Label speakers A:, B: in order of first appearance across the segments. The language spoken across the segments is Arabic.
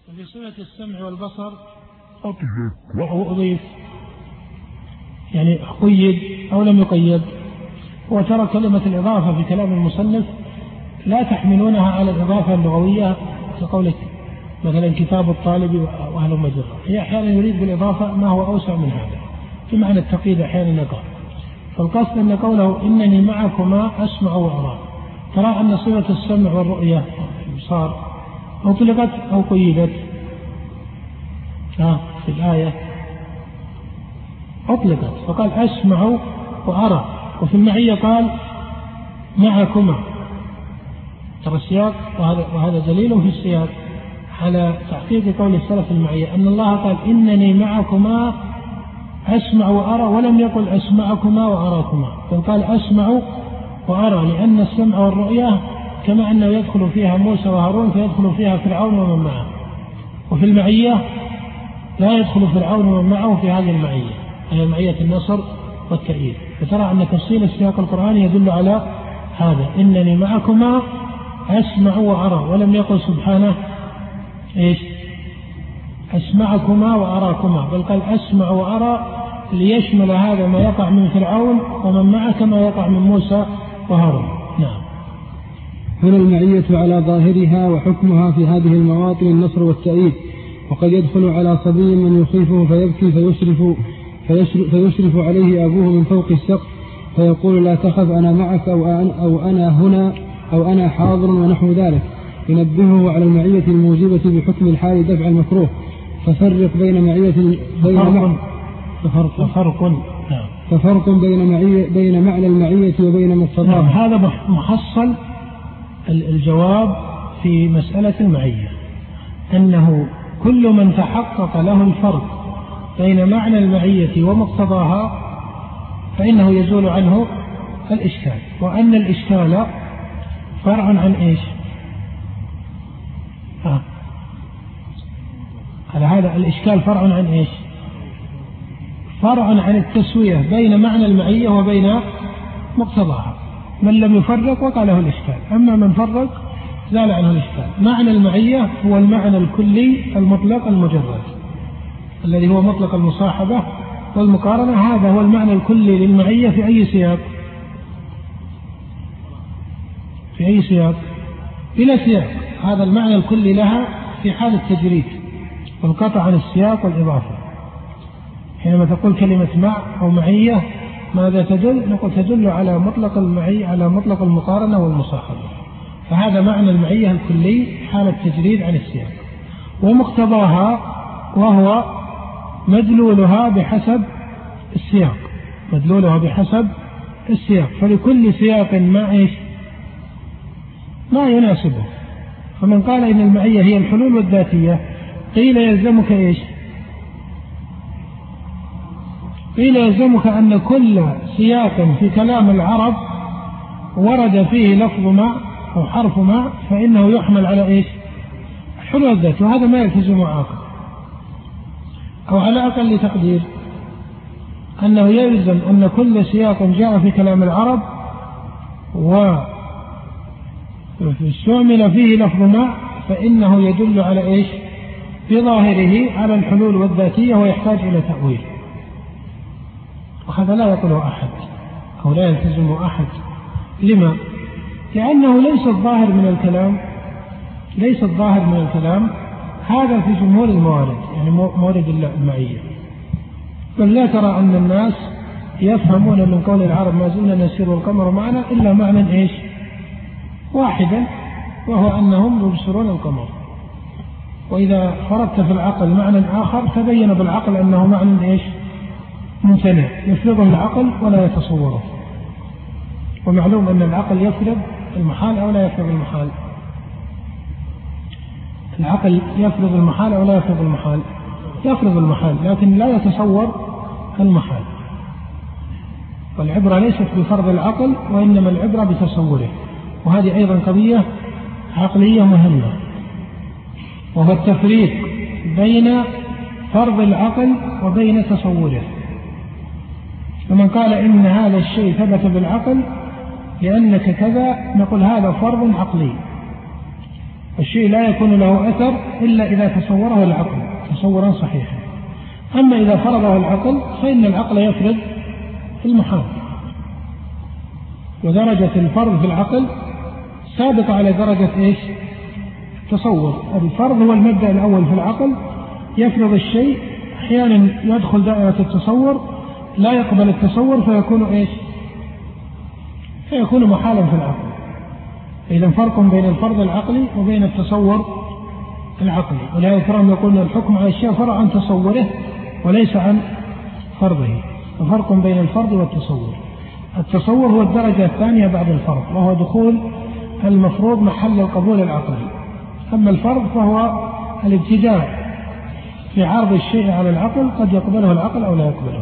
A: وفي صفة السمع والبصر أطلق وهو أضيف، يعني قيد أو لم يقيد. وترى كلمة الإضافة في كلام المصنف لا تحملونها على الإضافة اللغوية كقولك مثلا كتاب الطالب وأهل المجرة، هي أحيانا يريد بالإضافة ما هو أوسع من هذا، في معنى التقييد أحيانا يقع. فالقصد أن قوله إنني معكما أسمع وأرى، ترى أن صفة السمع والرؤية الإبصار أطلقت أو قيدت؟ في الآية أطلقت فقال أسمع وأرى، وفي المعية قال معكما. ترى السياق، وهذا دليل في السياق على تحقيق قول السلف المعية، أن الله قال إنني معكما أسمع وأرى، ولم يقل أسمعكما وأراكما، بل قال أسمع وأرى، لأن السمع والرؤية كما أنه يدخل فيها موسى وهارون فيدخل فيها فرعون ومن معه، وفي المعية لا يدخل فرعون ومن معه في هذه المعية، هي معية النصر والتأييد. فترى أن تفصيل السياق القرآني يدل على هذا، إنني معكما أسمع وأرى، ولم يقل سبحانه إيش أسمعكما وأراكما، بل قال أسمع وأرى ليشمل هذا ما يقع من فرعون ومن معه كما يقع من موسى وهارون. نعم.
B: هنا المعية على ظاهرها وحكمها في هذه المواطن النصر والتأييد، وقد يدخل على صبي من يخيفه فيبكي فيشرف عليه أبوه من فوق السقف فيقول لا تخف أنا معك أو أنا هنا أو أنا حاضر ونحو ذلك، ينبهه على المعية الموجبة بحكم الحال دفع المكروه. ففرق بين بين معنى المعية وبين مقتضاها.
A: هذا محصل الجواب في مسألة المعية، أنه كل من تحقق له الفرق بين معنى المعية ومقتضاها فإنه يزول عنه الإشكال، وأن الإشكال فرع عن إيش؟ على هذا الإشكال فرع عن إيش؟ فرع عن التسوية بين معنى المعية وبين مقتضاها. من لم يفرق وقع له الإشكال، أما من فرق زال عنه الإشكال. معنى المعية هو المعنى الكلي المطلق المجرد الذي هو مطلق المصاحبة والمقارنة، هذا هو المعنى الكلي للمعية في أي سياق؟ في أي سياق؟ بلا سياق. هذا المعنى الكلي لها في حال التجريد والقطع عن السياق والإضافة. حينما تقول كلمة مع أو معية ماذا تدل؟ نقول تدل على مطلق المعية، على مطلق المقارنة والمصاحبة، فهذا معنى المعية الكلي حال التجريد عن السياق. ومقتضاها وهو مدلولها بحسب السياق، مدلولها بحسب السياق، فلكل سياق ما يناسبه. فمن قال إن المعية هي الحلول والذاتية قيل يلزمك إيش؟ قيل يلزمك أن كل سياق في كلام العرب ورد فيه لفظ مع أو حرف مع فإنه يحمل على إيش؟ الحلول والذات، وهذا ما يلتزم عاقل. أو على أقل تقدير أنه يلزم أن كل سياق جاء في كلام العرب واستعمل فيه لفظ مع فإنه يدل على إيش؟ بظاهره على الحلول والذاتية ويحتاج إلى تأويل. وهذا لا يقوله أحد أو لا يلتزمه أحد. لما؟ لأنه ليس الظاهر من الكلام هذا في جمهور الموارد، يعني موارد المعية. بل لا ترى أن الناس يفهمون من قول العرب ما زلنا نسير والقمر معنا إلا معنى إيش؟ واحدا، وهو أنهم يبصرون القمر. وإذا فرضت في العقل معنى آخر تبين بالعقل أنه معنى إيش؟ ممتنع، يفرضه العقل ولا يتصوره. ومعلوم أن العقل يفرض المحال أو لا يفرض المحال. العقل يفرض المحال أو لا يفرض المحال؟ يفرض المحال، لكن لا يتصور المحال. والعبرة ليست بفرض العقل وإنما العبرة بتصوره. وهذه أيضا قضية عقلية مهمة، وهو التفريق بين فرض العقل وبين تصوره. فمن قال إن هذا الشيء ثبت بالعقل لأنك كذا، نقول هذا فرض عقلي. الشيء لا يكون له أثر إلا إذا تصوره العقل تصورا صحيحا. أما إذا فرضه العقل فإن العقل يفرض المحال، ودرجة الفرض في العقل سابقة على درجة إيش؟ تصور. الفرض هو المبدأ الأول في العقل، يفرض الشيء، أحيانا يدخل دائرة التصور لا يقبل التصور فيكون إيش؟ فيكون محالا في العقل. إذا فرق بين الفرض العقلي وبين التصور العقلي، ولهذا ترى يقولون الحكم على الشيء فرع عن تصوره وليس عن فرضه. ففرق بين الفرض والتصور. التصور هو الدرجة الثانية بعد الفرض، وهو دخول المفروض محل القبول العقلي. أما الفرض فهو الابتداء في عرض الشيء على العقل، قد يقبله العقل أو لا يقبله.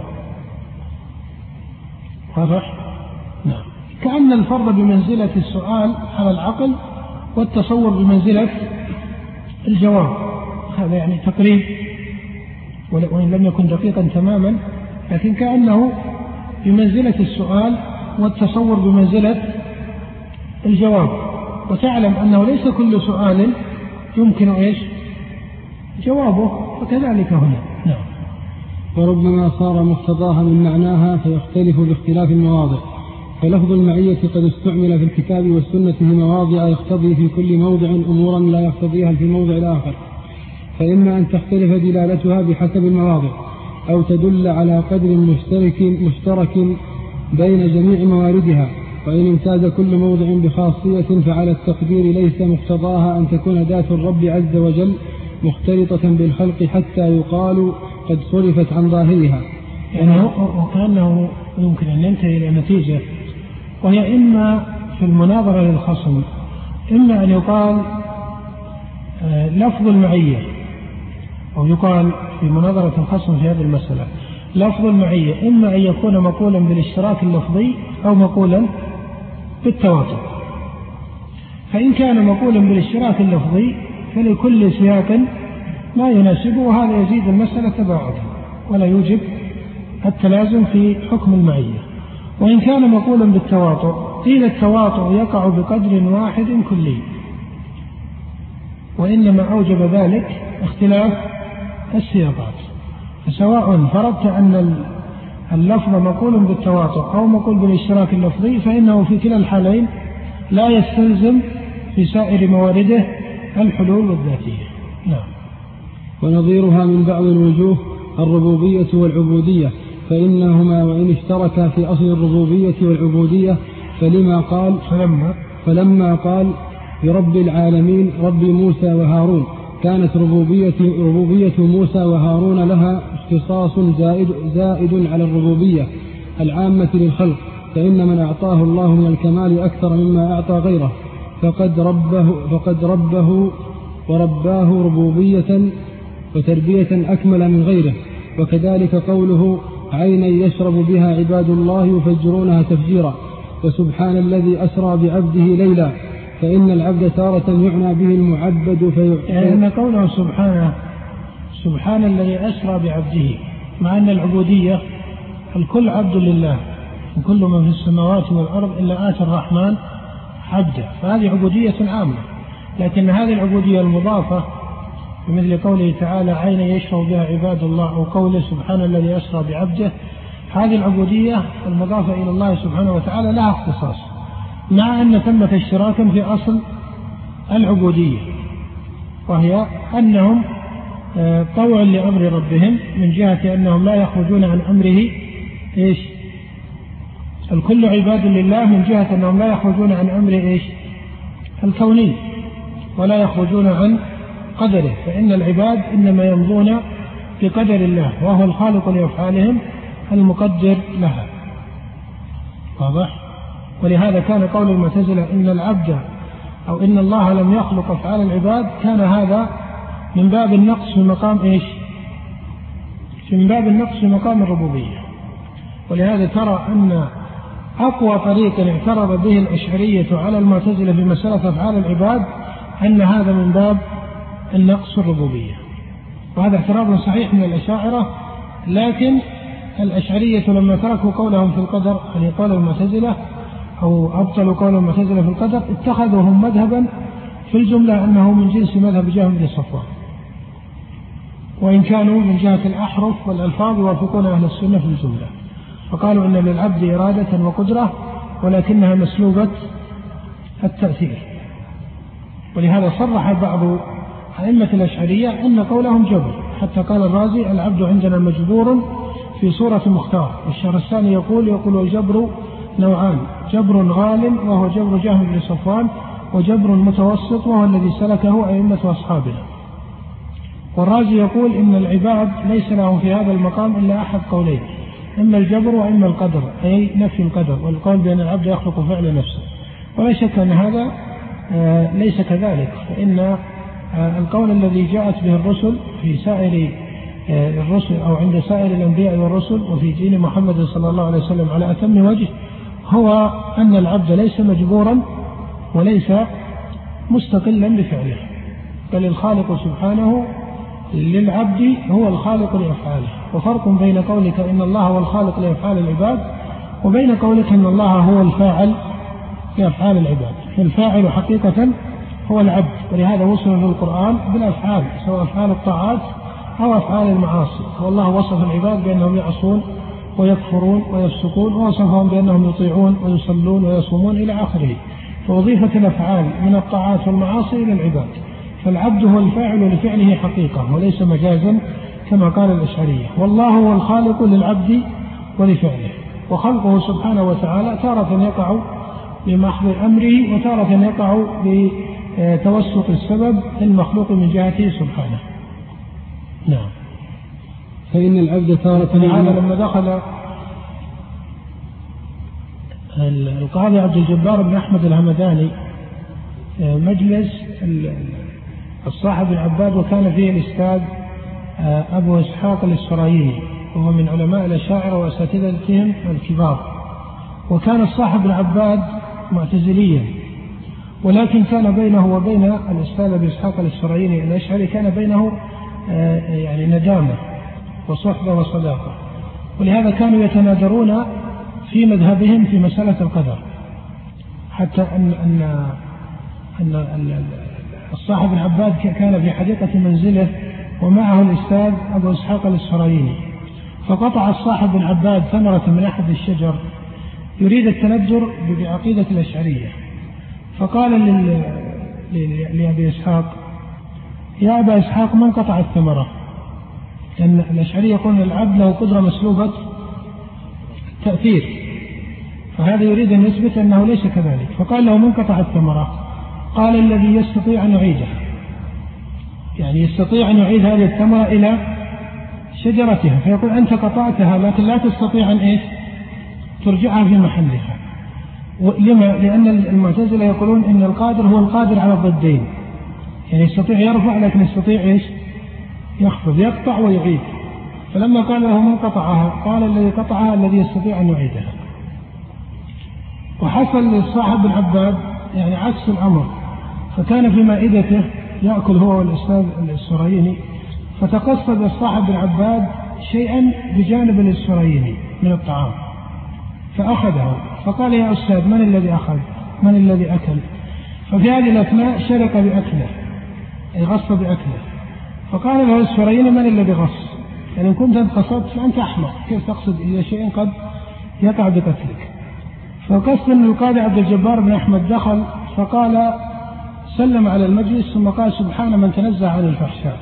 A: واضح؟ نعم. كأن الفرض بمنزلة السؤال على العقل، والتصور بمنزلة الجواب. هذا يعني تقريب، وإن لم يكن دقيقا تماما، لكن كأنه بمنزلة السؤال والتصور بمنزلة الجواب. وتعلم أنه ليس كل سؤال يمكن إيش؟ جوابه، وكذلك هنا. نعم.
B: وربما صار مقتضاها من معناها فيختلف باختلاف المواضع، فلفظ المعية قد استعمل في الكتاب والسنة في مواضع يقتضي في كل موضع أمورا لا يقتضيها في الموضع الآخر، فإما أن تختلف دلالتها بحسب المواضع، أو تدل على قدر مشترك بين جميع مواردها. وإن امتاز كل موضع بخاصية فعلى التقدير ليس مقتضاها أن تكون ذات الرب عز وجل مختلطة بالخلق حتى يقال قد صرفت عن ظاهرها.
A: يعني وكأنه يمكن أن ينتهي إلى نتيجة، وهي إما في المناظرة للخصم إما أن يقال لفظ المعية، أو يقال في مناظرة الخصم في هذه المسألة لفظ المعية إما أن يكون مقولا بالاشتراك اللفظي أو مقولا بالتواتر. فإن كان مقولا بالاشتراك اللفظي فلكل سياق ما يناسبه، وهذا يزيد المسألة تباعدا ولا يوجب التلازم في حكم المعية. وإن كان مقولا بالتواطؤ قيل التواطؤ يقع بقدر واحد كلي، وإنما أوجب ذلك اختلاف السياقات. فسواء فرضت أن اللفظ مقول بالتواطؤ أو مقول بالاشتراك اللفظي فإنه في كلا الحالين لا يستلزم في سائر موارده الحلول والذاتية. نعم.
B: ونظيرها من بعض الوجوه الربوبية والعبودية، فإنهما وإن اشتركا في أصل الربوبية والعبودية فلما قال برب العالمين رب موسى وهارون كانت ربوبية موسى وهارون لها اختصاص زائد على الربوبية العامة للخلق، فإن من أعطاه الله من الكمال أكثر مما أعطى غيره فقد ربه ورباه ربوبية وتربية أكمل من غيره. وكذلك قوله عينا يشرب بها عباد الله يفجرونها تفجيرا. وسبحان الذي أسرى بعبده ليلا، فإن العبد تارة يعنى به المعبد
A: يعني قوله سبحان الذي أسرى بعبده، مع أن العبودية الكل عبد لله، وكل من في السماوات والأرض إلا آتى الرحمن عبدا، فهذه عبودية عامة. لكن هذه العبودية المضافة بمثل قوله تعالى عين يشرب بها عباد الله، أو قوله سبحان الذي أسرى بعبده، هذه العبودية المضافة إلى الله سبحانه وتعالى لها اختصاص، مع أن ثمة اشتراكا في أصل العبودية، وهي أنهم طوع لأمر ربهم من جهة أنهم لا يخرجون عن أمره إيش؟ الكل عباد لله من جهة أنهم لا يخرجون عن أمره إيش؟ الكوني، ولا يخرجون عن قدره، فإن العباد إنما يمضون بقدر الله، وهو الخالق لأفعالهم المقدر لها. واضح؟ ولهذا كان قول المعتزلة إن العبد أو إن الله لم يخلق أفعال العباد، كان هذا من باب النقص في مقام إيش؟ من باب النقص في مقام الربوبية. ولهذا ترى أن أقوى طريق اعترض به الأشعرية على المعتزلة في مسألة أفعال العباد أن هذا من باب النقص في الربوبية، وهذا اعتراض صحيح من الأشاعرة. لكن الأشعرية لما تركوا قولهم في القدر، يعني قول المعتزلة، أو أبطلوا قول المعتزلة في القدر، اتخذوهم مذهبا في الجملة أنه من جنس مذهب جهم بن صفوان، وإن كانوا من جهة الأحرف والألفاظ يوافقون أهل السنة في الجملة، فقالوا إن للعبد إرادة وقدرة ولكنها مسلوبة التأثير. ولهذا صرح بعض أئمة الأشعرية أن قولهم جبر، حتى قال الرازي العبد عندنا مجبور في صورة مختار. والشهرستاني يقول الجبر نوعان: جبر غال وهو جبر جهم بن صفوان، وجبر متوسط وهو الذي سلكه أئمة أصحابنا. والرازي يقول إن العباد ليس لهم في هذا المقام إلا أحد قولين: إما الجبر وإما القدر، أي نفي القدر، والقول بأن العبد يخلق فعل نفسه. ولا شك أن هذا ليس كذلك، فإن القول الذي جاءت به الرسل في سائر الرسل أو عند سائر الأنبياء والرسل وفي دين محمد صلى الله عليه وسلم على أتم وجه هو أن العبد ليس مجبورا وليس مستقلا بفعله، بل الخالق سبحانه للعبد هو الخالق لأفعاله. وفرق بين قولك إن الله هو الخالق لأفعال العباد وبين قولك إن الله هو الفاعل لأفعال العباد. الفاعل حقيقة هو العبد، ولهذا وصف في القرآن بالأفعال، سواء أفعال الطاعات أو أفعال المعاصي. والله وصف العباد بأنهم يعصون ويكفرون ويفسقون، ووصفهم بأنهم يطيعون ويصلون ويصومون إلى آخره. فوظيفة الأفعال من الطاعات والمعاصي إلى العباد، فالعبد هو الفاعل لفعله حقيقة وليس مجازا كما قال الأشعرية. والله هو الخالق للعبد ولفعله، وخلقه سبحانه وتعالى تارة يقع بمحض أمره وتارة يقع بتوسط السبب المخلوق من جهته سبحانه. نعم.
B: فإن العبد تارة
A: هذا لما دخل القاضي عبد الجبار بن أحمد الهمداني مجلس الصاحب العباد، وكان فيه الأستاذ أبو إسحاق الإسرائيلي، وهو من علماء الأشاعرة وأساتذتهم الكبار. وكان الصاحب العباد معتزليا، ولكن كان بينه وبين الأستاذ أبو إسحاق الإسرائيلي الأشعري كان بينه يعني ندامة وصحبة وصداقة، ولهذا كانوا يتنادرون في مذهبهم في مسألة القدر، حتى أن الصاحب العباد كان في حديقة منزله ومعه الأستاذ أبو إسحاق الإسرائيلي، فقطع الصاحب العباد ثمرة من أحد الشجر يريد التنجر بعقيدة الأشعرية، فقال لأبي إسحاق: يا أبا إسحاق من قطع الثمرة؟ لأن الأشعري يقول العبد له قدرة مسلوبة تأثير، فهذا يريد أن يثبت أنه ليس كذلك. فقال له: من قطع الثمرة؟ قال: الذي يستطيع أن يعيدها، يعني يستطيع أن يعيد هذه الثمرة إلى شجرتها. فيقول: أنت قطعتها لكن لا تستطيع أن ترجعها في محلها. لما؟ لأن المعتزلة يقولون إن القادر هو القادر على الضدين، يعني يستطيع يرفع لكن يستطيع يخفض، يقطع ويعيد. فلما قال له: من قطعها؟ قال: الذي قطعها الذي يستطيع أن يعيدها. وحصل لصاحب العباد يعني عكس الأمر، فكان في مائدته يأكل هو والأستاذ الإسرائيلي، فتقصد الصاحب العباد شيئا بجانب الإسرائيلي من الطعام فأخذه، فقال: يا أستاذ من الذي أخذ؟ من الذي أكل؟ ففي هذه الأثناء شرك بأكله، أي غص بأكله. فقال له الإسرائيلي: من الذي غص؟ يعني إن كنت قصدت فأنت أحمق، كيف تقصد إلى شيء قد يقع بقتلك؟ فقصد أن القاضي عبد الجبار بن أحمد دخل فقال، سلم على المجلس ثم قال: سبحان من تنزه عن الفحشاء.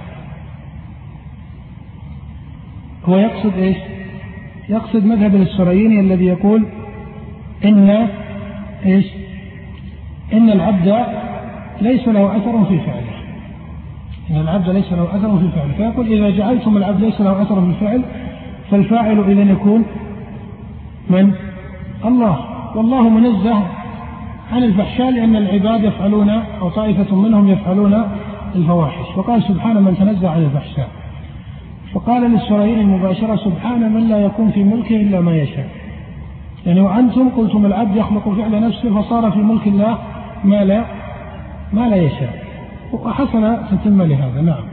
A: هو يقصد يقصد مذهب الإسرائيلي الذي يقول إن العبد ليس له أثر في فعله، إن العبد ليس له أثر في فعله. فيقول: إذا جعلتم العبد ليس له أثر في الفعل فالفاعل إذن يكون من؟ الله، والله منزه عن الفحشاء لأن العباد يفعلون أو طائفة منهم يفعلون الفواحش. وقال: سبحان من تنزه عن الفحشاء. فقال للإسرائيلي مباشرة: سبحان من لا يكون في ملكه إلا ما يشاء. يعني وأنتم قلتم العبد يخلق فعل نفسه فصار في ملك الله ما لا يشاء، وحصل تتم لهذا. نعم.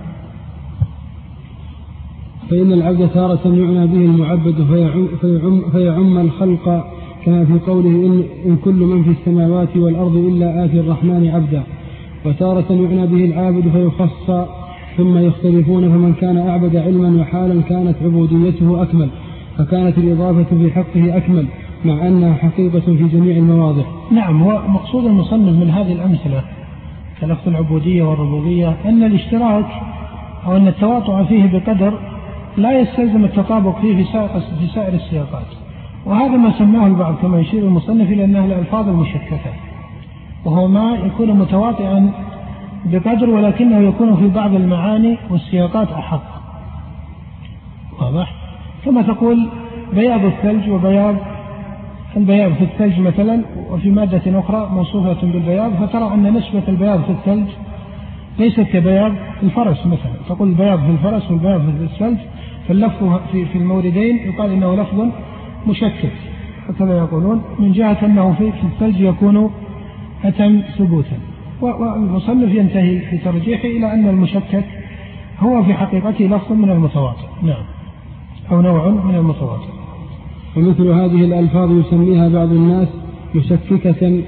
B: فإن العبد تارة يعنى به المعبد فيعم الخلق، كما في قوله: إن كل من في السماوات والأرض إلا آتي الرحمن عبدا. وتارة يعنى به العابد فيخص، ثم يختلفون، فمن كان أعبد علما وحالا كانت عبوديته أكمل، فكانت الإضافة في حقه أكمل، مع أنها حقيقة في جميع المواضع.
A: نعم، هو مقصود المصنف من هذه الأمثلة كلفظ العبودية والربوبية أن الاشتراك أو أن التواطؤ فيه بقدر لا يستلزم التطابق فيه في سائر السياقات، وهذا ما سماه البعض كما يشير المصنف إلى أنها الألفاظ المشككة، وهو ما يكون متواطئا بقدر ولكنه يكون في بعض المعاني والسياقات أحق. واضح؟ كما تقول بياض الثلج وبياض البياض في الثلج مثلا، وفي مادة أخرى موصوفة بالبياض، فترى أن نسبة البياض في الثلج ليست كبياض الفرس مثلا، تقول البياض في الفرس والبياض في الثلج، فاللفظ في الموردين يقال إنه لفظ مشكك، هكذا يقولون، من جهة أنه في الثلج يكون أتم ثبوتا. والمصنف ينتهي في ترجيحه إلى أن المشكك هو في حقيقته لفظ من المتواطئ، نعم، أو نوع من المتواطئ.
B: ومثل هذه الألفاظ يسميها بعض الناس مشككة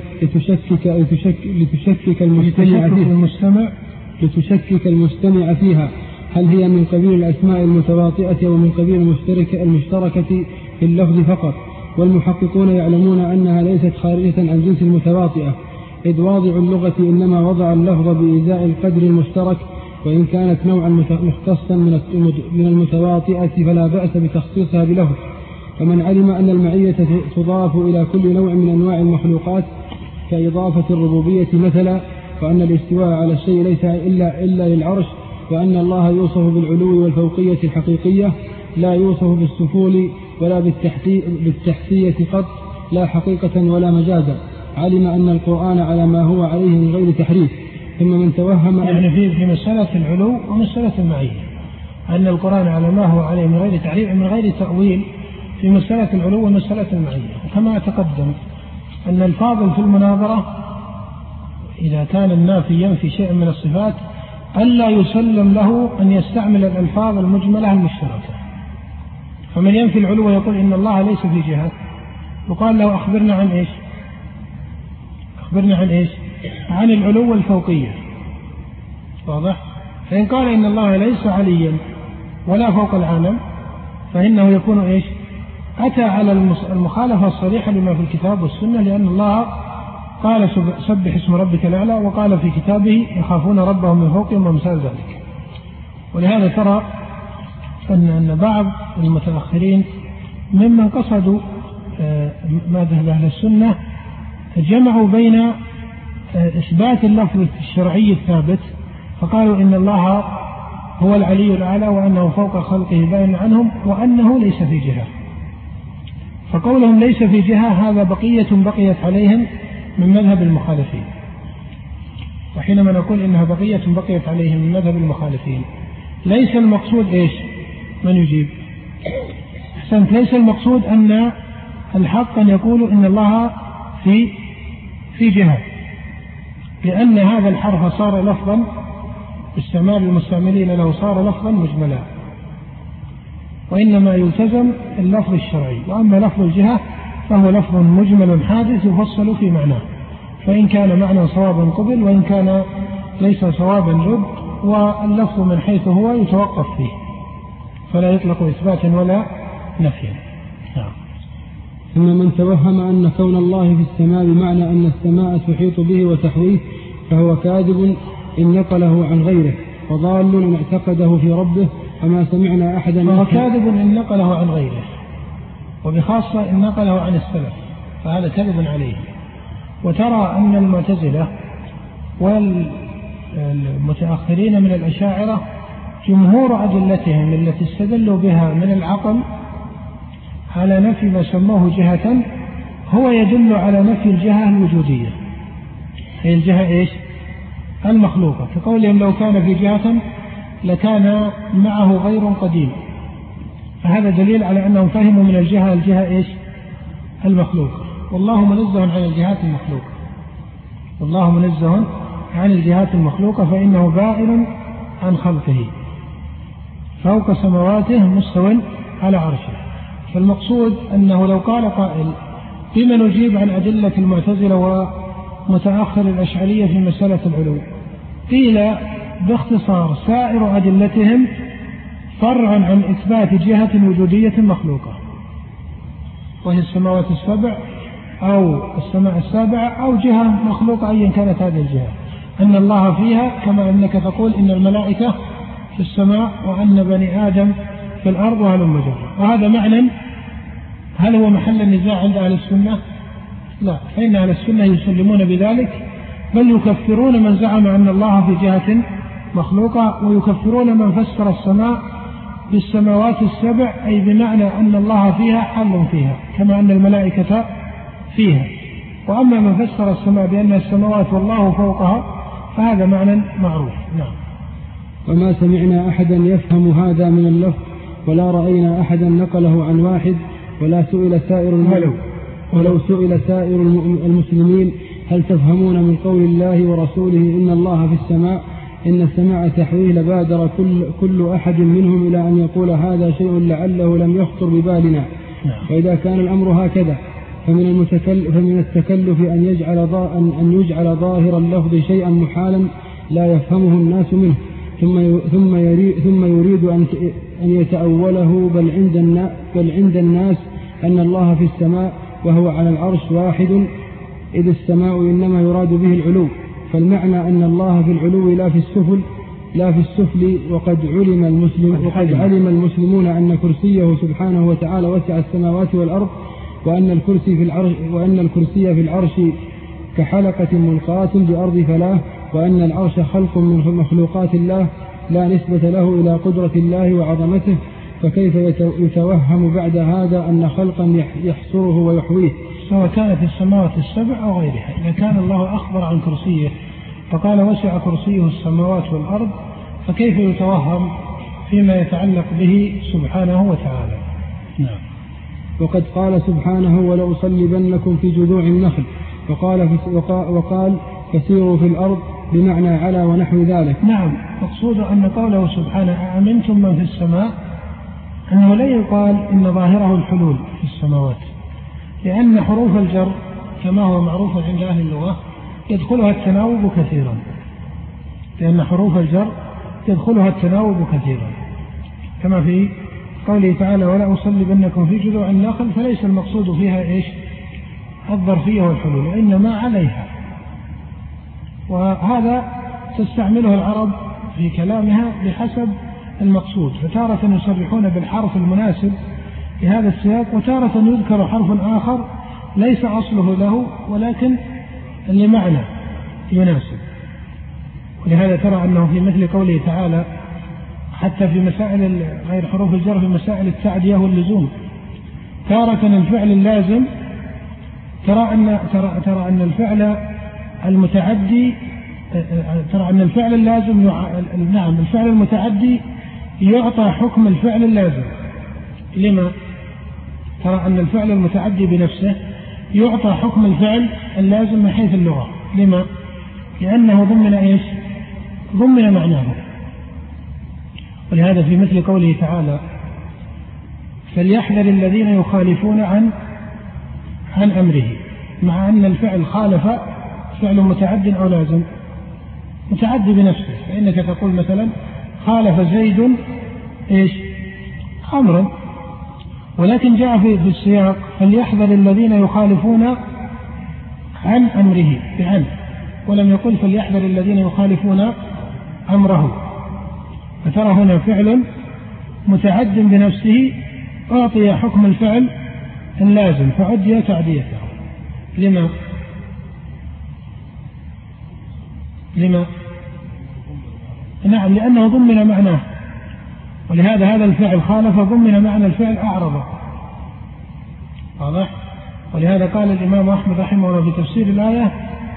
B: لتشكك المستمع فيها، هل هي من قبيل الأسماء المتواطئة أو من قبيل المشتركة في اللفظ فقط. والمحققون يعلمون أنها ليست خارجة عن جنس المتواطئة، إذ واضع اللغة إنما وضع اللفظ بإزاء القدر المشترك، وإن كانت نوعا مختصا من المتواطئة فلا بأس بتخصيصها بلفظ. ومن علم أن المعية تضاف إلى كل نوع من أنواع المخلوقات كإضافة الربوبية مثلا، وأن الاستواء على الشيء ليس إلا للعرش، وأن الله يوصف بالعلو والفوقية الحقيقية لا يوصف بالسفول ولا بالتحتية قط، لا حقيقة ولا مجازا، علم أن القرآن على ما هو عليه من غير تحريف. ثم من توهم
A: يعني في مسألة العلو ومسألة المعية أن القرآن على ما هو عليه من غير تحريف من غير تأويل في مسألة العلو ومسألة المعية. كما تقدم أن الفاضل في المناظرة إذا كان النافي ينفي شيء من الصفات ألا يسلم له أن يستعمل الألفاظ المجملة المشتركة. فمن ينفي العلو يقول إن الله ليس في جهة، وقال له أخبرنا عن إيش؟ أخبرنا عن إيش؟ عن العلو والفوقية. واضح؟ فإن قال إن الله ليس عليا ولا فوق العالم فإنه يكون إيش؟ أتى على المخالفة الصريحة لما في الكتاب والسنة، لأن الله قال سبح اسم ربك الأعلى، وقال في كتابه يخافون ربهم من فوقهم وامثال ذلك. ولهذا ترى أن بعض المتأخرين ممن قصدوا ما ذهب أهل السنة جمعوا بين إثبات اللفظ الشرعي الثابت، فقالوا إن الله هو العلي الأعلى وأنه فوق خلقه باين عنهم وأنه ليس في جهة. فقولهم ليس في جهة هذا بقيت عليهم من مذهب المخالفين. وحينما نقول إنها بقيت عليهم من مذهب المخالفين ليس المقصود إيش؟ من يجيب؟ أحسنت. ليس المقصود أن الحق أن يقولوا إن الله في جهة، لأن هذا الحرف صار لفظا باستعمال المستعملين له صار لفظا مجملا، وإنما يلتزم اللفظ الشرعي. وأما لفظ الجهة فهو لفظ مجمل حادث يفصل في معناه، فإن كان معنى صوابا قبل وإن كان ليس صوابا رد، واللفظ من حيث هو يتوقف فيه فلا يطلق إثباتا ولا نفيا.
B: ثم من توهم أن كون الله في السماء بمعنى أن السماء تحيط به وتحويه فهو كاذب إن نقله عن غيره، وضال إن اعتقده في ربه، وما سمعنا أحدا.
A: فهو كاذب إن نقله عن غيره، وبخاصة إن نقله عن السلف فهذا كذب عليه. وترى أن المعتزلة والمتأخرين من الأشاعرة جمهور أدلتهم التي استدلوا بها من العقل على نفي ما سموه جهة هو يدل على نفي الجهة الوجودية، هي الجهة إيش؟ المخلوقة، كقولهم لو كان في جهة لكان معه غير قديم، فهذا دليل على أنهم فهموا من الجهة إيش؟ المخلوقة. والله منزه عن الجهات المخلوقة، والله منزه عن الجهات المخلوقة فإنه بائن عن خلقه فوق سماواته مستوٍ على عرشه. فالمقصود أنه لو قال قائل بما نجيب عن أدلة المعتزلة ومتأخر الأشعرية في مسألة العلو، قيل باختصار سائر أدلتهم فرع عن إثبات جهة وجودية مخلوقة، وهي السماوات السبع أو السماء السابعة أو جهة مخلوقة أيا كانت هذه الجهة، أن الله فيها كما أنك تقول إن الملائكة في السماء وأن بني آدم في الأرض وهلم جرا. وهذا معنى هل هو محل النزاع عند أهل السنة؟ لا، فإن أهل السنة يسلمون بذلك، بل يكفرون من زعم أن الله في جهة مخلوقة، ويكفرون من فسر السماء بالسماوات السبع، أي بمعنى أن الله فيها حل فيها كما أن الملائكة فيها. وأما من فسر السماء بأن السماوات والله فوقها فهذا معنى معروف. نعم.
B: وما سمعنا أحدا يفهم هذا من اللفظ ولا رأينا أحدا نقله عن واحد ولو سئل سائر المسلمين هل تفهمون من قول الله ورسوله إن الله في السماء إن السماء تحويه لبادر كل أحد منهم إلى أن يقول هذا شيء لعله لم يخطر ببالنا. وإذا كان الأمر هكذا فمن التكلف أن يجعل ظاهر اللفظ شيئا محالا لا يفهمه الناس منه ثم يريد أن يتأوله بل عند الناس أن الله في السماء وهو على العرش واحد، إذ السماء إنما يراد به العلو، فالمعنى أن الله في العلو لا في السفل. وقد علم المسلمون أن كرسيه سبحانه وتعالى وسع السماوات والأرض، وأن الكرسي في العرش كحلقة ملقاة بأرض فلاه، وأن العرش خلق من مخلوقات الله لا نسبة له إلى قدرة الله وعظمته، فكيف يتوهم بعد هذا أن خلقا يحصره ويحويه
A: سواء كانت السماوات السبع أو غيرها؟ إذا كان الله أخبر عن كرسيه فقال وسع كرسيه السماوات والأرض، فكيف يتوهم فيما يتعلق به سبحانه وتعالى؟ نعم.
B: وقد قال سبحانه ولأصلبنكم في جذوع النخل، وقال فسيروا في الأرض بمعنى على ونحو ذلك.
A: نعم. مقصود أن قوله سبحانه أأمنتم من في السماء أنه لا يقال إن ظاهره الحلول في السماوات، لأن حروف الجر كما هو معروف عند أهل اللغة يدخلها التناوب كثيرا، كما في قوله تعالى ولا أصلبنكم في جذوع النخل، فليس المقصود فيها إيش الظرفية والحلول، وإنما عليها. وهذا تستعمله العرب في كلامها بحسب المقصود، فتارة يصرحون بالحرف المناسب لهذا السياق، وتارة يذكر حرف آخر ليس أصله له ولكن لمعنى يناسب. ولهذا ترى أنه في مثل قوله تعالى حتى في مسائل غير حروف الجر في مسائل التعدية واللزوم، تارة الفعل اللازم ترى أن الفعل المتعدي الفعل اللازم الفعل المتعدي يعطى حكم الفعل اللازم. لما؟ ترى أن الفعل المتعدي بنفسه يعطى حكم الفعل اللازم من حيث اللغة. لما؟ لأنه ضمن معناه. ولهذا في مثل قوله تعالى فليحذر الذين يخالفون عن أمره، مع أن الفعل خالف فعل متعد أو لازم، متعدي بنفسه، فإنك تقول مثلا خالف زيد أمرا، ولكن جاء في السياق فليحذر الذين يخالفون عن أمره بعن، ولم يقل فليحذر الذين يخالفون أمره. فترى هنا فعل متعد بنفسه أعطي حكم الفعل اللازم فعدي تعديته. لما؟ نعم، لأنه ضمن معناه، ولهذا هذا الفعل خالف ضمن معنى الفعل أعرض. واضح؟ ولهذا قال الإمام أحمد رحمه الله في تفسير الآية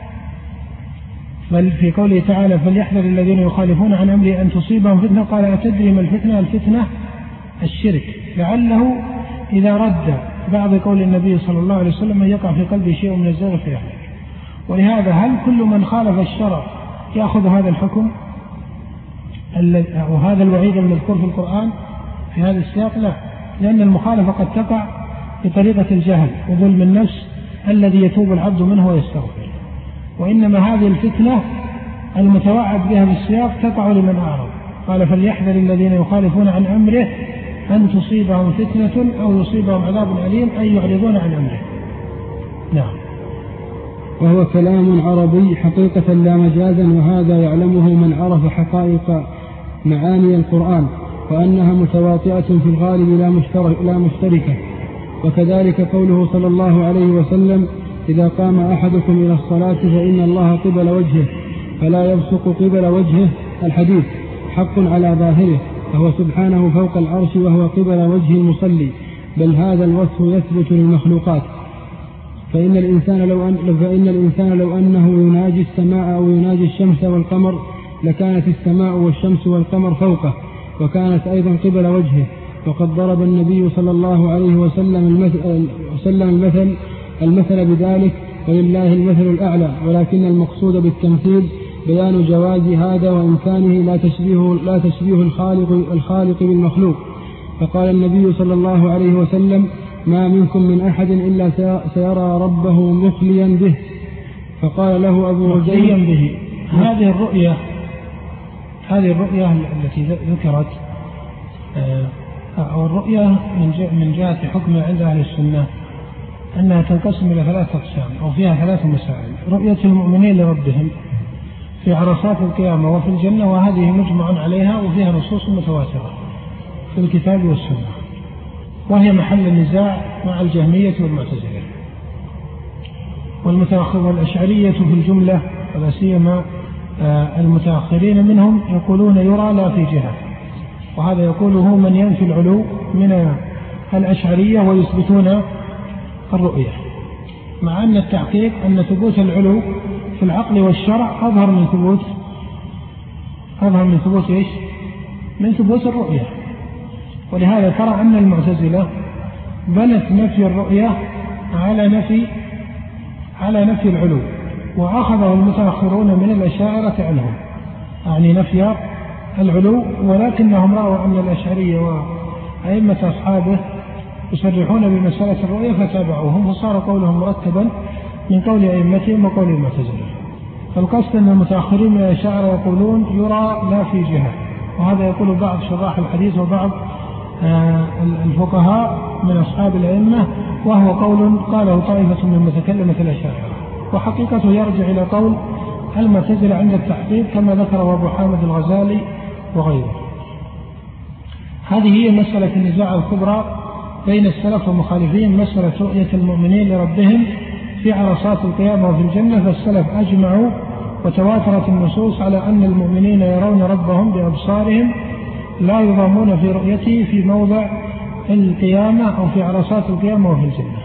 A: في قوله تعالى فليحذر الذين يخالفون عن أمره أن تصيبهم فتنة، قال أتدري ما الفتنة؟ الفتنة الشرك، لعله إذا رد بعض قول النبي صلى الله عليه وسلم أن يقع في قلبه شيء من الزيغ فيهلك. ولهذا هل كل من خالف الشرع يأخذ هذا الحكم أو هذا الوعيد المذكور في القرآن في هذا السياق؟ لا، لأن المخالفة قد تقع بطريقة الجهل وظلم النفس الذي يتوب العبد منه ويستغفر، وإنما هذه الفتنة المتوعد بها بالسياق تقع لمن أعرض. قال فليحذر الذين يخالفون عن أمره أن تصيبهم فتنة أو يصيبهم عذاب أليم أي يعرضون عن أمره. نعم.
B: وهو كلام عربي حقيقة لا مجازا، وهذا يعلمه من عرف حقائق معاني القرآن وأنها متواطئة في الغالب لا مشتركة. وكذلك قوله صلى الله عليه وسلم إذا قام أحدكم إلى الصلاة فإن الله قبل وجهه فلا يبصق قبل وجهه الحديث حق على ظاهره، فهو سبحانه فوق العرش وهو قبل وجه المصلي، بل هذا الوصف يثبت للمخلوقات. فإن الإنسان لو أنه يناجي السماء أو يناجي الشمس والقمر لكانت السماء والشمس والقمر فوقه وكانت أيضا قبل وجهه. وقد ضرب النبي صلى الله عليه وسلم المثل بذلك، ولله المثل الأعلى، ولكن المقصود بالتمثيل بيان جواز هذا وإمكانه لا تشبيه الخالق بالمخلوق. فقال النبي صلى الله عليه وسلم ما منكم من أحد إلا سيرى ربه مخليا به. فقال له أبو
A: مخليا به. هذه الرؤية التي ذكرت، أو الرؤية من جهة حكم عند أهل السنة أنها تنقسم إلى 3 أقسام أو فيها 3 مسائل: رؤية المؤمنين لربهم في عرصات القيامة وفي الجنة، وهذه مجمع عليها وفيها نصوص متواترة في الكتاب والسنة، وهي محل النزاع مع الجهمية والمعتزلة والأشعرية في الجملة، ولا سيما المتأخرين منهم يقولون يرى لا في جهة، وهذا يقوله من ينفي العلو من الأشعرية ويثبتون الرؤية، مع أن التحقيق أن ثبوت العلو في العقل والشرع أظهر من ثبوت إيش؟ من ثبوت الرؤية. ولهذا ترى أن المعتزلة بنت نفي الرؤية على نفي العلو، وأخذه المتأخرون من الأشاعرة عنهم، يعني نفي العلو، ولكنهم رأوا أن الأشعرية وأئمة أصحابه يصرحون بمسألة الرؤية فتابعوهم، فصار قولهم مرتبا من قول أئمتهم وقول المعتزلة. فالقصد أن المتأخرين من الأشاعرة يقولون يرى لا في جهة، وهذا يقول بعض شراح الحديث وبعض الفقهاء من أصحاب الأئمة، وهو قول قاله طائفة من متكلمة الأشاعرة، وحقيقته يرجع إلى قول المعتزلة عند التحقيق كما ذكره أبو حامد الغزالي وغيره. هذه هي مسألة النزاع الكبرى بين السلف ومخالفين، مسألة رؤية المؤمنين لربهم في عرصات القيامة وفي الجنة. فالسلف أجمعوا وتواترت النصوص على أن المؤمنين يرون ربهم بأبصارهم لا يضامون في رؤيته في موضع القيامة أو في عرصات القيامة وفي الجنة.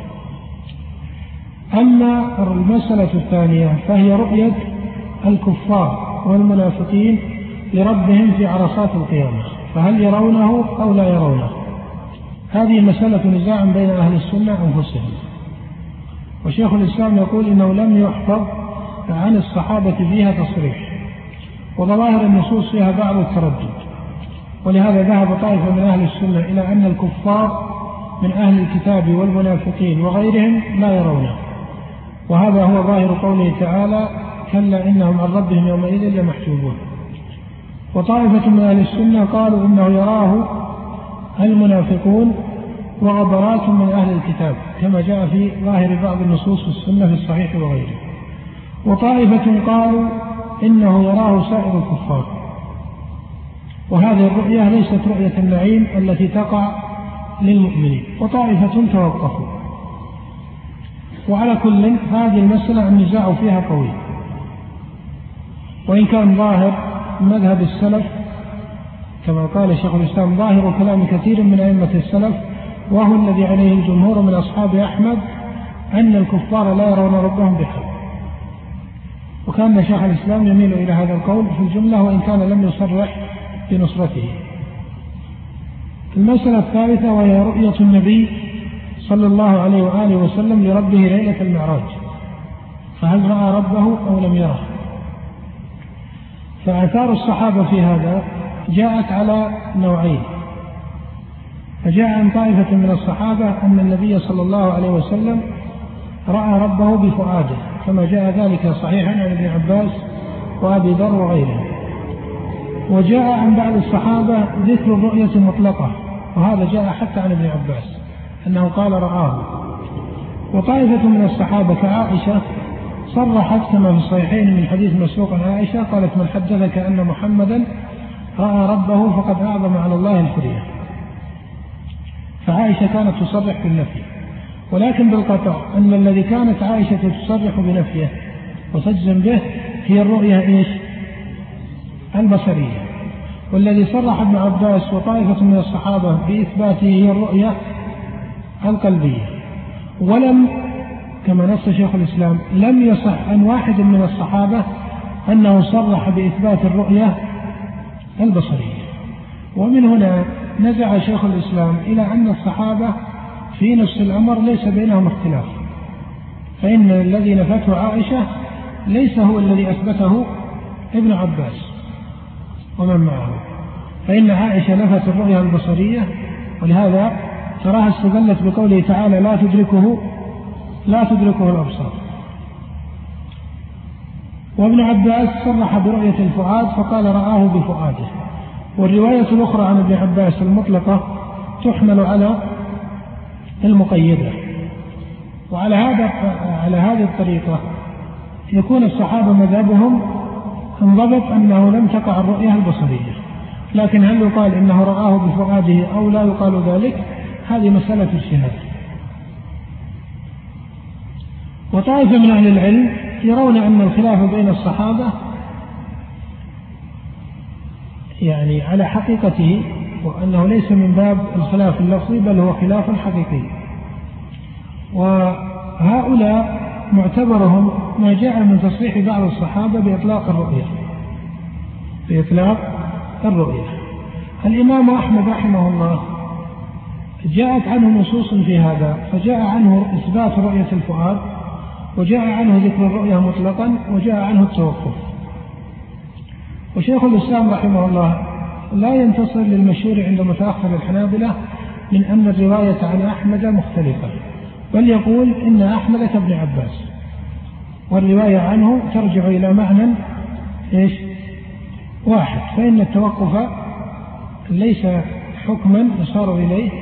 A: أما المسألة الثانية فهي رؤية الكفار والمنافقين لربهم في عرصات القيامة، فهل يرونه أو لا يرونه؟ هذه مسألة نزاع بين أهل السنة أنفسهم، وشيخ الإسلام يقول إنه لم يحفظ عن الصحابة فيها تصريح، وظواهر النصوص فيها بعض التردد، ولهذا ذهب طائفة من أهل السنة إلى أن الكفار من أهل الكتاب والمنافقين وغيرهم لا يرونه، وهذا هو ظاهر قوله تعالى كلا إنهم عن ربهم يومئذ لمحجوبون. وطائفة من أهل السنة قالوا إنه يراه المنافقون وغبرات من أهل الكتاب كما جاء في ظاهر بعض النصوص في السنة في الصحيح وغيره. وطائفة قالوا إنه يراه سائر الكفار، وهذه الرؤية ليست رؤية النعيم التي تقع للمؤمنين. وطائفة توقفوا. وعلى كل هذه المسألة النزاع فيها قوي، وإن كان ظاهر مذهب السلف كما قال شيخ الإسلام ظاهر كلام كثير من أئمة السلف وهو الذي عليه الجمهور من أصحاب أحمد أن الكفار لا يرون ربهم بحق، وكان شيخ الإسلام يميل إلى هذا القول في الجملة وإن كان لم يصرح بنصرته. المسألة الثالثة وهي رؤية النبي صلى الله عليه وآله وسلم لربه ليلة المعراج، فهل رأى ربه أو لم يره؟ فآثار الصحابة في هذا جاءت على نوعين. فجاء عن طائفة من الصحابة أن النبي صلى الله عليه وسلم رأى ربه بفؤاده كما جاء ذلك صحيحا عن ابن عباس وأبي ذر وغيره. وجاء عن بعض الصحابة ذكر الرؤية مطلقة، وهذا جاء حتى عن ابن عباس أنه قال رآه. وطائفة من الصحابة كعائشة صرحت كما في الصحيحين من حديث مسروق عن عائشة قالت: من حدثك أن محمدا رأى ربه فقد أعظم على الله الفرية. فعائشة كانت تصرح بالنفي، ولكن بالقطع أن الذي كانت عائشة تصرح بنفيه وتجزم به هي الرؤية إيش؟ البصرية. والذي صرح ابن عباس وطائفة من الصحابة بإثباته هي الرؤية القلبية. ولم كما نص شيخ الإسلام لم يصح عن واحد من الصحابة أنه صرح بإثبات الرؤية البصرية. ومن هنا نزع شيخ الإسلام إلى أن الصحابة في نفس الأمر ليس بينهم اختلاف، فإن الذي نفته عائشة ليس هو الذي أثبته ابن عباس ومن معه، فإن عائشة نفت الرؤية البصرية، ولهذا تراها استدلت بقوله تعالى: لا تدركه الأبصار. وابن عباس صرح برؤية الفؤاد فقال رآه بفؤاده. والرواية الأخرى عن ابن عباس المطلقة تحمل على المقيدة. وعلى هذه الطريقة يكون الصحابة مذهبهم انضبط أنه لم تقع الرؤية البصرية، لكن هل يقال إنه رآه بفؤاده أو لا يقال ذلك؟ هذه مسألة اجتهاد. وطائفة من أهل العلم يرون أن الخلاف بين الصحابة يعني على حقيقته، وأنه ليس من باب الخلاف اللفظي بل هو خلاف حقيقي. وهؤلاء معتبرهم ما جاء من تصريح بعض الصحابة بإطلاق الرؤية. الإمام أحمد رحمه الله جاءت عنه نصوص في هذا، فجاء عنه إثبات رؤية الفؤاد، وجاء عنه ذكر الرؤية مطلقا، وجاء عنه التوقف. وشيخ الإسلام رحمه الله لا ينتصر للمشهور عند متأخر الحنابلة من أن الرواية عن أحمد مختلفة، بل يقول إن أحمد كابن عباس، والرواية عنه ترجع إلى معنى واحد، فإن التوقف ليس حكما يصار إليه،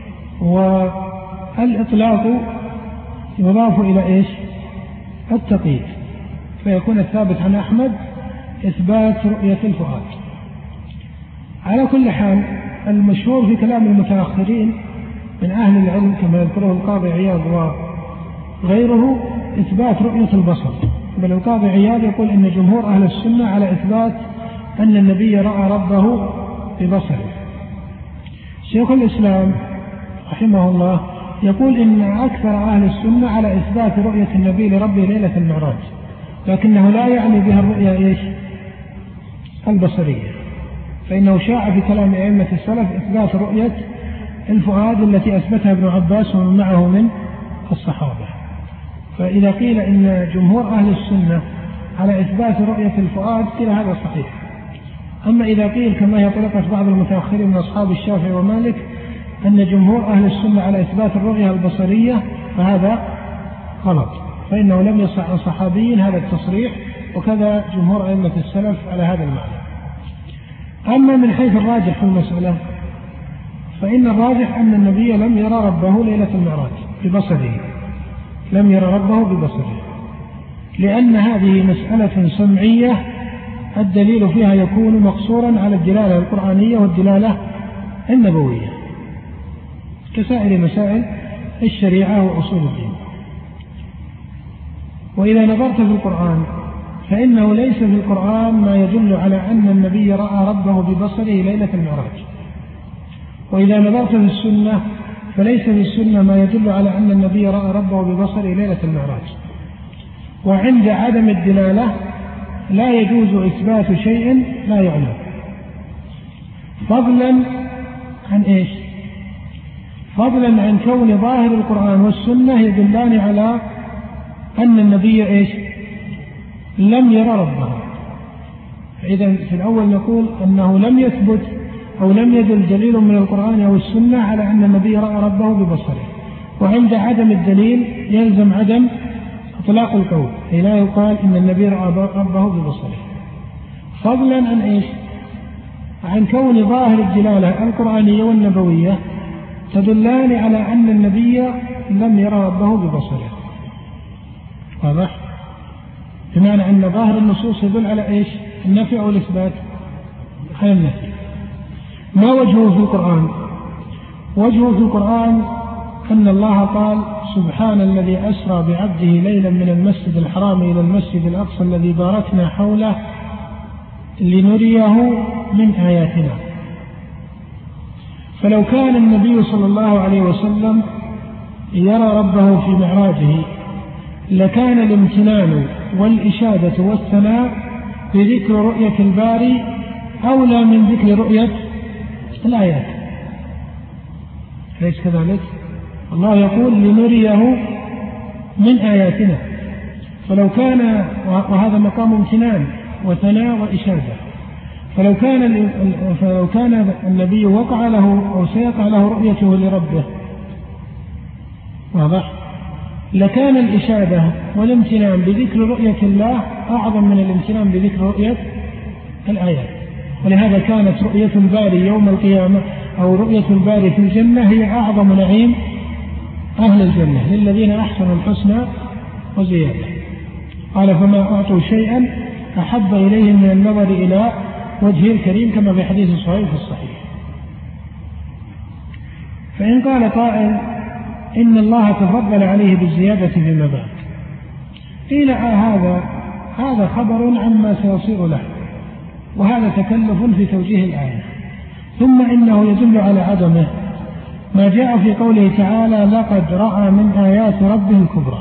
A: والإطلاق يضاف إلى التقييد، فيكون الثابت عن أحمد إثبات رؤية الفؤاد. على كل حال المشهور في كلام المتأخرين من أهل العلم كما يذكره القاضي عياض وغيره إثبات رؤية البصر، بل القاضي عياض يقول إن جمهور أهل السنة على إثبات أن النبي رأى ربه ببصره. شيخ الإسلام رحمه الله يقول إن أكثر أهل السنة على إثبات رؤية النبي لربه ليلة المعراج، لكنه لا يعني بها الرؤية البصرية، فإنه شاع في كلام أئمة السلف إثبات رؤية الفؤاد التي أثبتها ابن عباس ومن معه من الصحابة. فإذا قيل إن جمهور أهل السنة على إثبات رؤية الفؤاد قيل هذا صحيح. أما إذا قيل كما هي طريقة بعض المتأخرين من أصحاب الشافعي ومالك أن جمهور أهل السنة على إثبات الرؤية البصرية فهذا غلط، فإنه لم يصح عن صحابي هذا التصريح، وكذا جمهور أئمة السلف على هذا المعنى. أما من حيث الراجح في المسألة فإن الراجح أن النبي لم يرى ربه ليلة المعراج ببصره، لم يرى ربه ببصره، لأن هذه مسألة سمعية الدليل فيها يكون مقصورا على الدلالة القرآنية والدلالة النبوية كسائر مسائل الشريعة وأصول الدين. وإذا نظرت في القرآن فإنه ليس في القرآن ما يدل على أن النبي رأى ربه ببصره ليلة المعراج، وإذا نظرت في السنة فليس في السنة ما يدل على أن النبي رأى ربه ببصره ليلة المعراج. وعند عدم الدلالة لا يجوز إثبات شيء لا يعلم، فضلا عن فضلا عن كون ظاهر القرآن والسنة يدلان على أن النبي لم يرى ربه. إذن في الأول نقول أنه لم يثبت أو لم يدل دليل من القرآن أو السنة على أن النبي رأى ربه ببصره، وعند عدم الدليل يلزم عدم إطلاق القول، أي لا يقال إن النبي رأى ربه ببصره. فضلا عن إيش؟ عن كون ظاهر الدلالة القرآنية والنبوية تدلان على أن النبي لم يرى ربه ببصره. واضح؟ بمعنى أن ظاهر النصوص يدل على إيش؟ النفي أو الإثبات؟ على النفي. ما وجهه في القرآن؟ وجهه في القرآن أن الله قال: سبحان الذي أسرى بعبده ليلا من المسجد الحرام إلى المسجد الأقصى الذي باركنا حوله لنريه من آياتنا. فلو كان النبي صلى الله عليه وسلم يرى ربه في معراجه لكان الامتنان والإشادة والثناء بذكر رؤية الباري أولى من ذكر رؤية الآيات، ليس كذلك؟ الله يقول: لنريه من آياتنا. فلو كان، وهذا مقام امتنان وثناء وإشادة، فلو كان النبي وقع له أو سيقع له رؤيته لربه، واضح؟ لكان الإشادة والامتنان بذكر رؤية الله أعظم من الامتنان بذكر رؤية الآيات. ولهذا كانت رؤية الباري يوم القيامة أو رؤية الباري في الجنة هي أعظم نعيم أهل الجنة للذين أحسنوا الحسنى وزيادة. قال: فما أعطوا شيئا أحب إليهم من النظر إلى وجهه الكريم، كما في حديث صحيح في الصحيح. فإن قال قائل: إن الله تفضل عليه بالزيادة فيما بعد، قيل: هذا خبر عما سيصير له، وهذا تكلف في توجيه الآية. ثم إنه يدل على عدمه ما جاء في قوله تعالى: لقد رأى من آيات ربه الكبرى،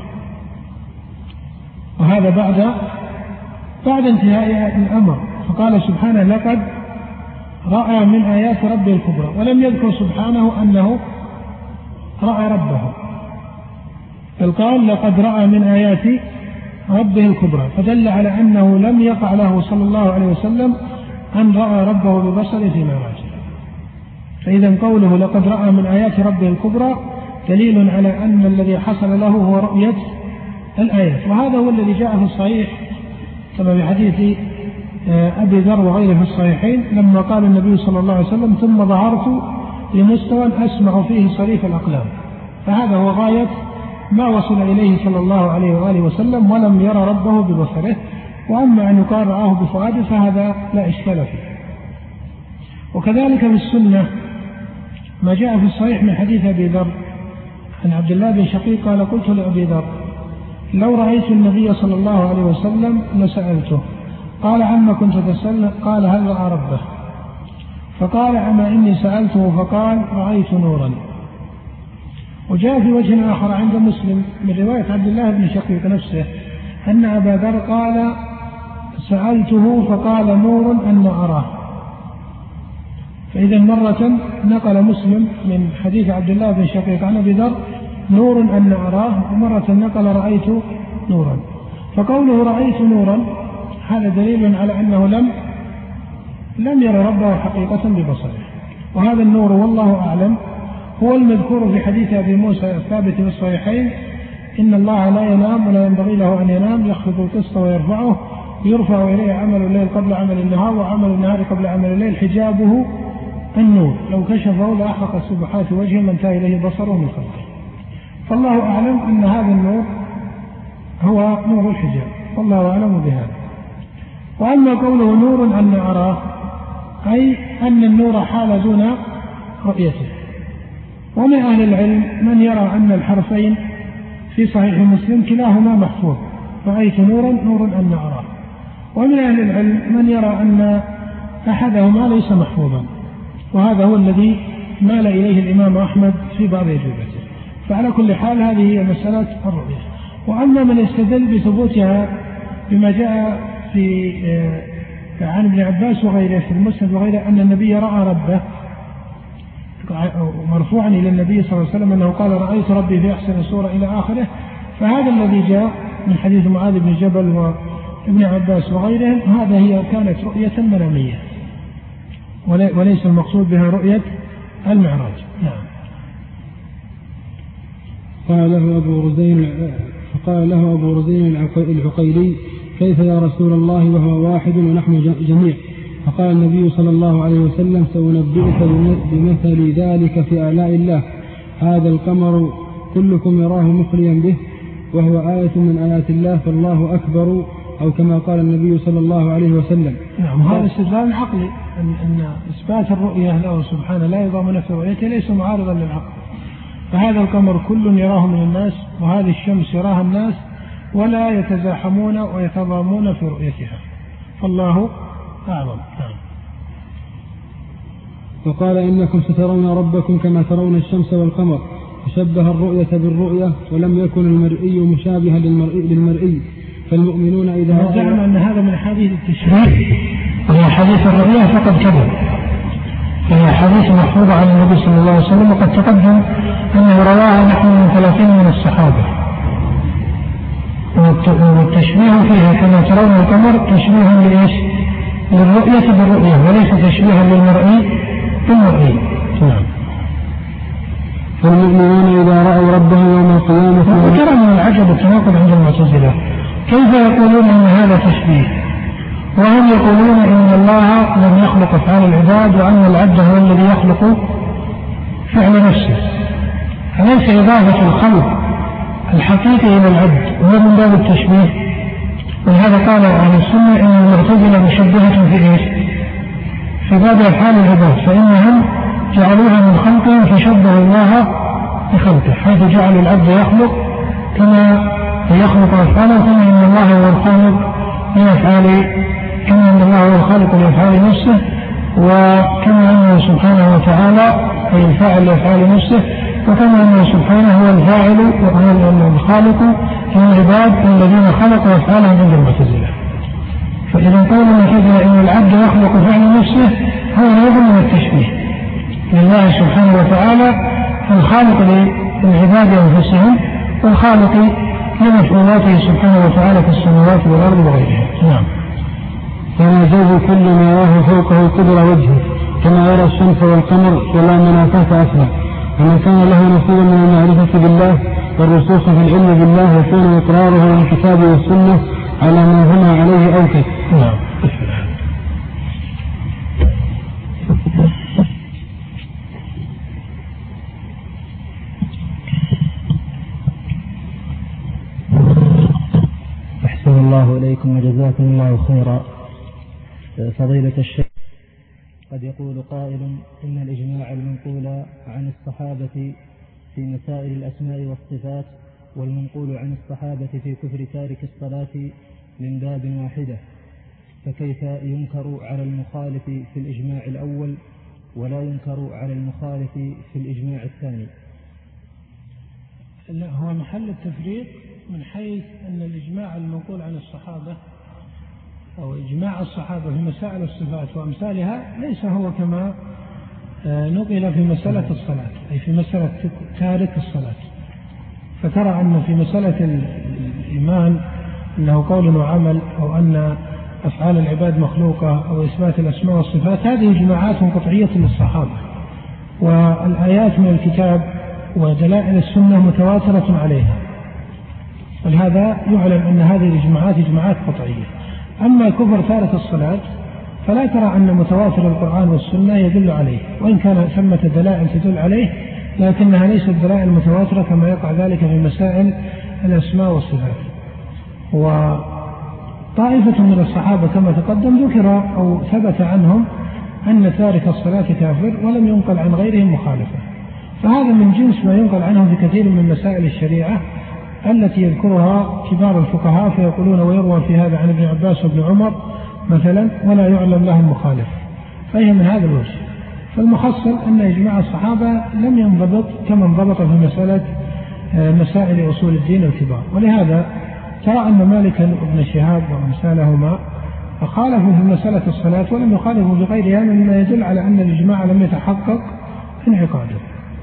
A: وهذا بعد انتهاء الأمر، فقال سبحانه: لقد رأى من آيات ربه الكبرى، ولم يذكر سبحانه أنه رأى ربه، بل قال: لقد رأى من آيات ربه الكبرى، فدل على أنه لم يقع له صلى الله عليه وسلم أن رأى ربه ببصره في معراجه. فإذا قوله لقد رأى من آيات ربه الكبرى دليل على أن الذي حصل له هو رؤية الآيات، وهذا هو الذي جاء في الصحيح كما في حديث أبي ذر وغيره في الصحيحين، لما قال النبي صلى الله عليه وسلم: ثم ظهرت لمستوى أسمع فيه صريف الأقلام. فهذا هو غاية ما وصل إليه صلى الله عليه وآله وسلم، ولم يرى ربه ببصره. وأما أن يقال رآه بفؤاده فهذا لا إشكال فيه. وكذلك في السنة ما جاء في الصحيح من حديث أبي ذر عن عبد الله بن شقيق قال: قلت لأبي ذر: لو رأيت النبي صلى الله عليه وسلم لسألته. قال: عما كنت تسأل؟ قال: هل رأى ربه؟ فقال: أما إني سألته فقال: رأيت نورا. وجاء في وجه آخر عند مسلم من رواية عبد الله بن شقيق نفسه أن أبا ذر قال: سألته فقال: نور أن أراه. فإذا مرة نقل مسلم من حديث عبد الله بن شقيق عن أبي ذر نور أن أراه، ومرة نقل رأيت نورا. فقوله رأيت نورا هذا دليل على أنه لم يرى ربه حقيقة ببصره. وهذا النور والله أعلم هو المذكور في حديث أبي موسى الثابت في الصحيحين: إن الله لا ينام ولا ينبغي له أن ينام، يخفض القسط ويرفعه، يرفع إليه عمل الليل قبل عمل النهار، وعمل النهار قبل عمل الليل، حجابه النور، لو كشفه لأحرق سبحات وجهه ما انتهى إليه بصره من خلقه. فالله أعلم أن هذا النور هو نور الحجاب، والله أعلم بهذا. وأما قوله نور أن أراه أي أن النور حال دون رؤيته. ومن أهل العلم من يرى أن الحرفين في صحيح مسلم كلاهما محفوظ: رأيت نورا نور أن أراه. ومن أهل العلم من يرى أن أحدهما ليس محفوظا، وهذا هو الذي مال إليه الإمام أحمد في بعض أجوبته. فعلى كل حال هذه هي مسألة الرؤية. وأما من استدل بثبوتها بما جاء في عن ابن عباس وغيره في المسند وغيره أن النبي رأى ربه مرفوعا إلى النبي صلى الله عليه وسلم أنه قال: رأيت ربي في أحسن صورة إلى آخره، فهذا الذي جاء من حديث معاذ بن جبل وابن عباس وغيرهم هذا هي كانت رؤية منامية، وليس المقصود بها رؤية المعراج. نعم.
B: فقال له أبو رزين العقيلي: فكيف يا رسول الله وهو واحد ونحن جميع؟ فقال النبي صلى الله عليه وسلم سأنبئك بمثل ذلك في آلاء الله. هذا القمر كلكم يراه مخليا به وهو آية من آيات الله فالله أكبر، أو كما قال النبي صلى الله عليه وسلم.
A: نعم، هذا استدلال عقلي أن إثبات الرؤية له سبحانه لا يضامن في رؤيته ليس معارضا للعقل. فهذا القمر كل يراه من الناس، وهذه الشمس يراها الناس، ولا يتزاحمون ويتضامون في رؤيتها، فالله أعظم.
B: وقال إنكم سترون ربكم كما ترون الشمس والقمر، فشبه الرؤية بالرؤية ولم يكن المرئي مشابها للمرئي، فالمؤمنون إذا
A: زعم أن هذا من حديث التشبيه وهي حديث الرؤية فقد كذب، فهي حديث محفوظة عن النبي صلى الله عليه وسلم، وقد تقدم أنه رواها نحو من 30 من الصحابة. والتشبيه فيها كما ترون القمر تشبيه لإيش؟ للرؤية بالرؤية وليس تشبيها للمرئي بالمرئي. نعم.
B: فالمؤمنون إذا رأوا ربهم يوم القيامة.
A: وترى من العجب التناقض عند المعتزلة، كيف يقولون أن هذا تشبيه وهم يقولون إن الله لم يخلق أفعال العباد وأن العبد هو الذي يخلق فعل نفسه؟ أليس إضافة الخلق الحقيقي إلى العبد هو من باب التشبيه؟ ولهذا قال أهل السنة إن المعتزلة مشبهة في إيش؟ في باب أفعال العباد، فإنهم جعلوها من خلقهم فشبهوا الله بخلقه، حيث جعلوا العبد يخلق كما يخلق أفعاله، كما إن الله هو الخالق لأفعال، كما أن الله هو الخالق لأفعال نفسه، وكما أنه سبحانه وتعالى هو الفاعل لأفعال نفسه، وكما أنه سبحانه هو الفاعل وهو الخالق للعباد الذين خلقوا أفعالهم عند المعتزلة. فإذا قال المعتزلة إن العبد يخلق فعل نفسه هو نوع من التشبيه لله سبحانه وتعالى، الخالق للعباد أنفسهم والخالق لمفعولاته سبحانه وتعالى في السماوات والأرض وغيرها. نعم.
B: فيجوز كل ما يراه فوقه قدر وجهه كما يرى الشمس والقمر ولا منافاة أصلا، ومن كان له نصيب من المعرفة بالله والرسوخ في العلم بالله يكون إقراره بالكتاب والسنة على ما هما عليه أوكد.
A: نعم.
C: أحسن الله إليكم وجزاكم الله خيرا. فضيلة الشيخ، قد يقول قائل إن الإجماع المنقول عن الصحابة في مسائل الأسماء والصفات والمنقول عن الصحابة في كفر تارك الصلاة من باب واحدة، فكيف ينكر على المخالف في الإجماع الأول ولا ينكر على المخالف في الإجماع الثاني؟
A: لا، هو محل التفريق من حيث أن الإجماع المنقول عن الصحابة أو إجماع الصحابة في مسائل الصفات وأمثالها ليس هو كما نقل في مسألة الصلاة، أي في مسألة تارك الصلاة. فترى أن في مسألة الإيمان أنه قول وعمل، أو أن أفعال العباد مخلوقة، أو إثبات الأسماء والصفات، هذه إجماعات قطعية للصحابة، والآيات من الكتاب ودلائل السنة متواترة عليها، ولهذا يعلم أن هذه الإجماعات إجماعات قطعية. أما كفر تارك الصلاة فلا ترى أن متواتر القرآن والسنة يدل عليه، وإن كان ثمة دلائل تدل عليه، لكنها ليست دلائل متواترة كما يقع ذلك في مسائل الأسماء والصفات. وطائفة من الصحابة كما تقدم ذكر أو ثبت عنهم أن تارك الصلاة كافر، ولم ينقل عن غيرهم مخالفة، فهذا من جنس ما ينقل عنهم في كثير من مسائل الشريعة التي يذكرها كبار الفقهاء، فيقولون ويروى في هذا عن ابن عباس وابن عمر مثلا ولا يعلم لهم مخالف، فهي من هذا الوجه. فالمحصل أن إجماع الصحابة لم ينضبط كما انضبط في مسائل أصول الدين الكبار، ولهذا ترى أن مالكا وابن شهاب وأمثالهما خالفوا في مسألة الصلاة ولم يخالفوا في غيرها، مما يدل على أن الإجماع لم يتحقق انعقاده.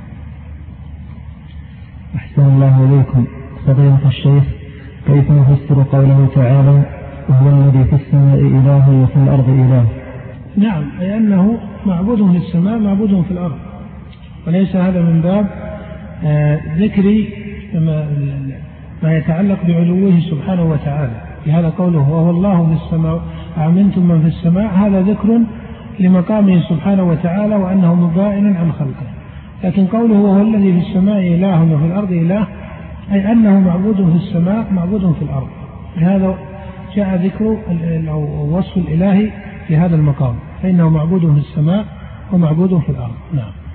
C: أحسن الله إليكم. فضيلة الشيخ، كيف نفسر قوله تعالى وهو الذي في السماء إله وفي الأرض إله؟
A: نعم، أي أنه معبود في السماء معبود في الأرض، وليس هذا من باب ذكر ما يتعلق بعلوه سبحانه وتعالى، لهذا قوله وهو الله في السماء أأمنتم من في السماء، هذا ذكر لمقامه سبحانه وتعالى وأنه مبائن عن خلقه. لكن قوله وهو الذي في السماء إله وفي الأرض إله، أي أنه معبود في السماء معبود في الأرض. لهذا جاء ذكر أو وصف الإله في هذا المقام، فإنه معبود في السماء ومعبود في الأرض. نعم.